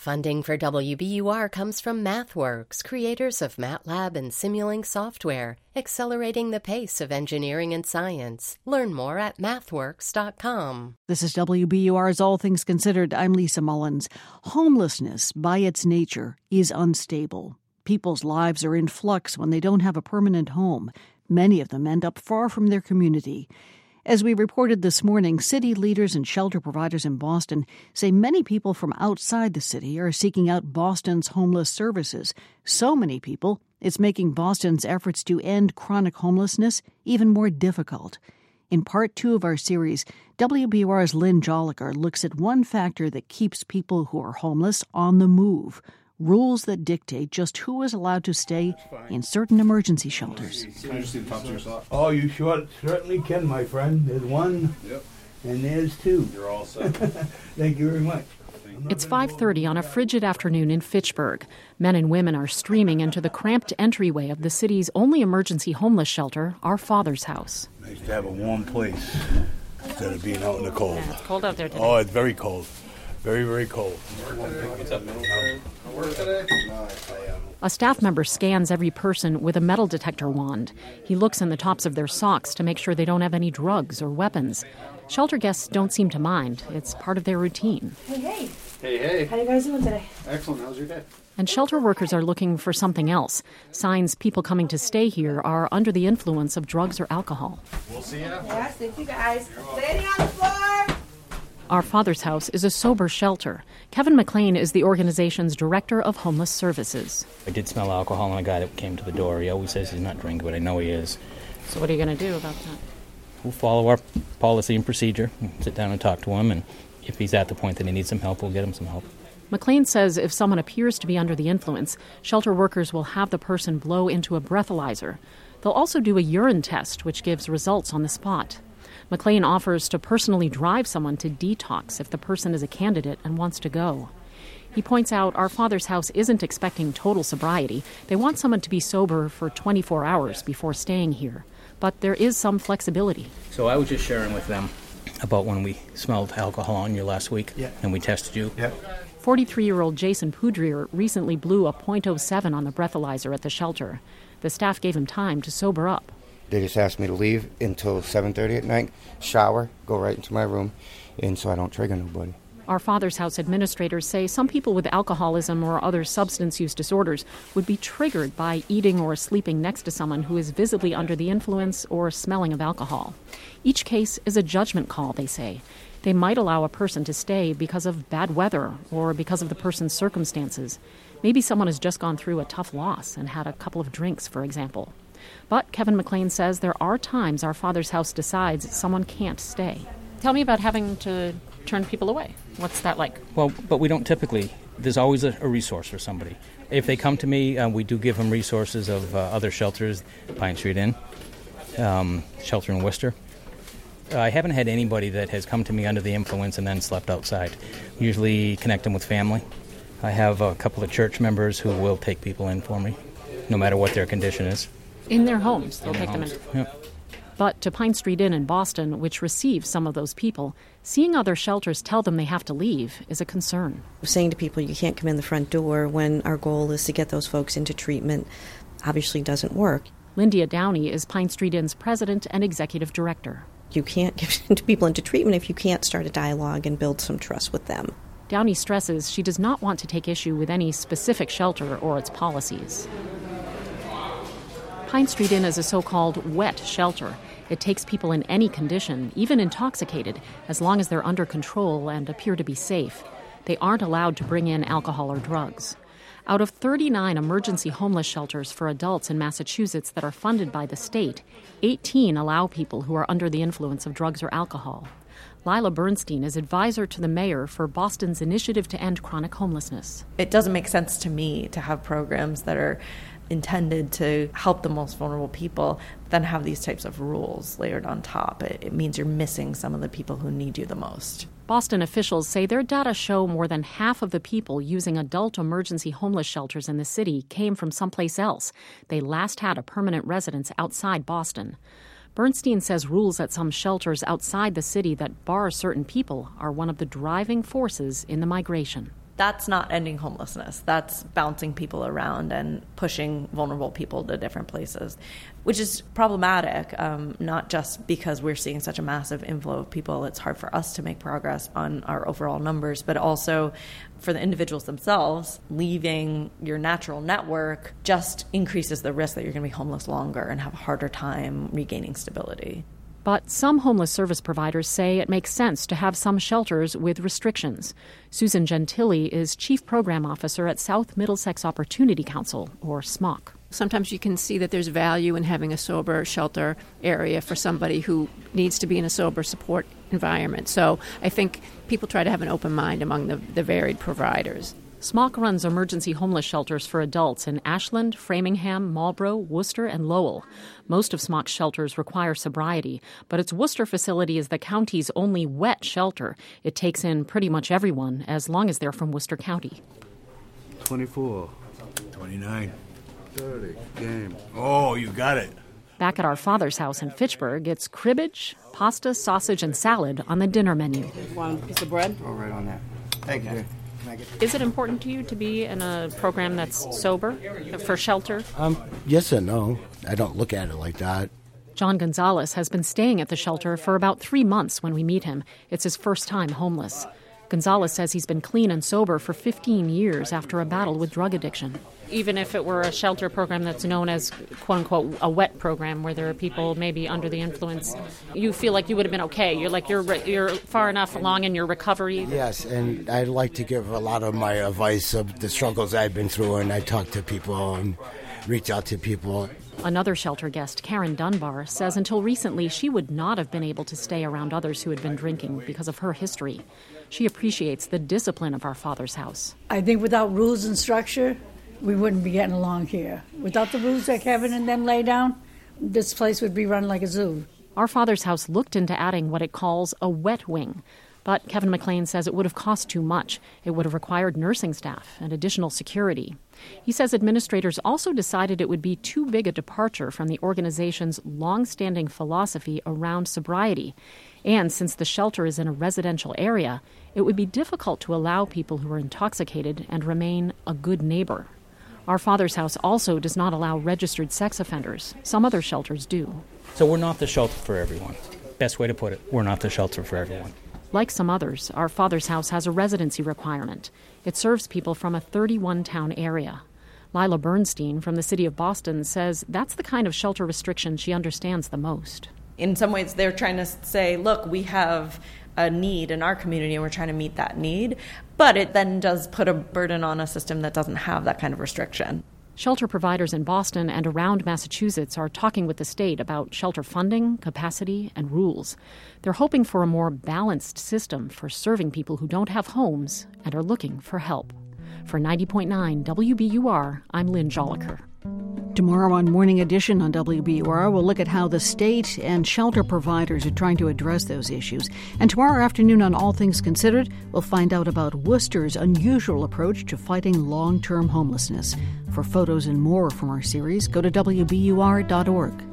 Funding for WBUR comes from MathWorks, creators of MATLAB and Simulink software, accelerating the pace of engineering and science. Learn more at mathworks.com. This is WBUR's All Things Considered. I'm Lisa Mullins. Homelessness, by its nature, is unstable. People's lives are in flux when they don't have a permanent home. Many of them end up far from their community. As we reported this morning, city leaders and shelter providers in Boston say many people from outside the city are seeking out Boston's homeless services. So many people, it's making Boston's efforts to end chronic homelessness even more difficult. In part 2 of our series, WBUR's Lynn Jolicoeur looks at one factor that keeps people who are homeless on the move: rules that dictate just who is allowed to stay in certain emergency shelters. Oh, you certainly can, my friend. There's one, and there's two. You're all set. Thank you very much. It's 5:30 on a frigid afternoon in Fitchburg. Men and women are streaming into the cramped entryway of the city's only emergency homeless shelter, Our Father's House. Nice to have a warm place instead of being out in the cold. Yeah, it's cold out there today. Oh, it's very cold. Very, very cold. What's up, work today? A staff member scans every person with a metal detector wand. He looks in the tops of their socks to make sure they don't have any drugs or weapons. Shelter guests don't seem to mind. It's part of their routine. Hey. Hey. How you guys doing today? Excellent. How's your day? And shelter workers are looking for something else. Signs people coming to stay here are under the influence of drugs or alcohol. We'll see ya. Yes, thank you guys. Standing on the floor! Our Father's House is a sober shelter. Kevin McLean is the organization's director of homeless services. I did smell alcohol on a guy that came to the door. He always says he's not drinking, but I know he is. So what are you going to do about that? We'll follow our policy and procedure, sit down and talk to him, and if he's at the point that he needs some help, we'll get him some help. McLean says if someone appears to be under the influence, shelter workers will have the person blow into a breathalyzer. They'll also do a urine test, which gives results on the spot. McLean offers to personally drive someone to detox if the person is a candidate and wants to go. He points out Our Father's House isn't expecting total sobriety. They want someone to be sober for 24 hours before staying here. But there is some flexibility. So I was just sharing with them about when we smelled alcohol on you last week, and we tested you. 43-year-old Jason Poudrier recently blew a .07 on the breathalyzer at the shelter. The staff gave him time to sober up. They just asked me to leave until 7:30 at night, shower, go right into my room, and so I don't trigger nobody. Our Father's House administrators say some people with alcoholism or other substance use disorders would be triggered by eating or sleeping next to someone who is visibly under the influence or smelling of alcohol. Each case is a judgment call, they say. They might allow a person to stay because of bad weather or because of the person's circumstances. Maybe someone has just gone through a tough loss and had a couple of drinks, for example. But Kevin McLean says there are times Our Father's House decides someone can't stay. Tell me about having to turn people away. What's that like? Well, but we don't typically. There's always a resource for somebody. If they come to me, we do give them resources of other shelters, Pine Street Inn, shelter in Worcester. I haven't had anybody that has come to me under the influence and then slept outside. Usually connect them with family. I have a couple of church members who will take people in for me, no matter what their condition is. In their homes, they'll take them in. Yep. But to Pine Street Inn in Boston, which receives some of those people, seeing other shelters tell them they have to leave is a concern. Saying to people you can't come in the front door when our goal is to get those folks into treatment obviously doesn't work. Lyndia Downey is Pine Street Inn's president and executive director. You can't get people into treatment if you can't start a dialogue and build some trust with them. Downey stresses she does not want to take issue with any specific shelter or its policies. Pine Street Inn is a so-called wet shelter. It takes people in any condition, even intoxicated, as long as they're under control and appear to be safe. They aren't allowed to bring in alcohol or drugs. Out of 39 emergency homeless shelters for adults in Massachusetts that are funded by the state, 18 allow people who are under the influence of drugs or alcohol. Lila Bernstein is advisor to the mayor for Boston's initiative to end chronic homelessness. It doesn't make sense to me to have programs that are intended to help the most vulnerable people, then have these types of rules layered on top. It means you're missing some of the people who need you the most. Boston officials say their data show more than half of the people using adult emergency homeless shelters in the city came from someplace else. They last had a permanent residence outside Boston. Bernstein says rules at some shelters outside the city that bar certain people are one of the driving forces in the migration. That's not ending homelessness. That's bouncing people around and pushing vulnerable people to different places, which is problematic, not just because we're seeing such a massive inflow of people. It's hard for us to make progress on our overall numbers, but also for the individuals themselves, leaving your natural network just increases the risk that you're going to be homeless longer and have a harder time regaining stability. But some homeless service providers say it makes sense to have some shelters with restrictions. Susan Gentili is Chief Program Officer at South Middlesex Opportunity Council, or SMOC. Sometimes you can see that there's value in having a sober shelter area for somebody who needs to be in a sober support environment. So I think people try to have an open mind among the varied providers. SMOC runs emergency homeless shelters for adults in Ashland, Framingham, Marlborough, Worcester, and Lowell. Most of SMOC's shelters require sobriety, but its Worcester facility is the county's only wet shelter. It takes in pretty much everyone, as long as they're from Worcester County. 24, 29, 30, game. Oh, you got it. Back at our father's house in Fitchburg, it's cribbage, pasta, sausage, and salad on the dinner menu. Want a piece of bread? Oh, right on that. Thank you. Is it important to you to be in a program that's sober for shelter? Yes and no. I don't look at it like that. John Gonzalez has been staying at the shelter for about 3 months when we meet him. It's his first time homeless. Gonzalez says he's been clean and sober for 15 years after a battle with drug addiction. Even if it were a shelter program that's known as, quote-unquote, a wet program where there are people maybe under the influence, you feel like you would have been okay. You're far enough along in your recovery. Yes, and I'd like to give a lot of my advice of the struggles I've been through, and I talk to people and reach out to people. Another shelter guest, Karen Dunbar, says until recently she would not have been able to stay around others who had been drinking because of her history. She appreciates the discipline of our father's house. I think without rules and structure, we wouldn't be getting along here. Without the rules that Kevin and them lay down, this place would be run like a zoo. Our father's house looked into adding what it calls a wet wing, but Kevin McLean says it would have cost too much. It would have required nursing staff and additional security. He says administrators also decided it would be too big a departure from the organization's long-standing philosophy around sobriety. And since the shelter is in a residential area, it would be difficult to allow people who are intoxicated and remain a good neighbor. Our father's house also does not allow registered sex offenders. Some other shelters do. So we're not the shelter for everyone. Best way to put it, we're not the shelter for everyone. Like some others, our father's house has a residency requirement. It serves people from a 31-town area. Lila Bernstein from the city of Boston says that's the kind of shelter restriction she understands the most. In some ways, they're trying to say, look, we have a need in our community and we're trying to meet that need. But it then does put a burden on a system that doesn't have that kind of restriction. Shelter providers in Boston and around Massachusetts are talking with the state about shelter funding, capacity, and rules. They're hoping for a more balanced system for serving people who don't have homes and are looking for help. For 90.9 WBUR, I'm Lynn Joliker. Tomorrow on Morning Edition on WBUR, we'll look at how the state and shelter providers are trying to address those issues. And tomorrow afternoon on All Things Considered, we'll find out about Worcester's unusual approach to fighting long-term homelessness. For photos and more from our series, go to WBUR.org.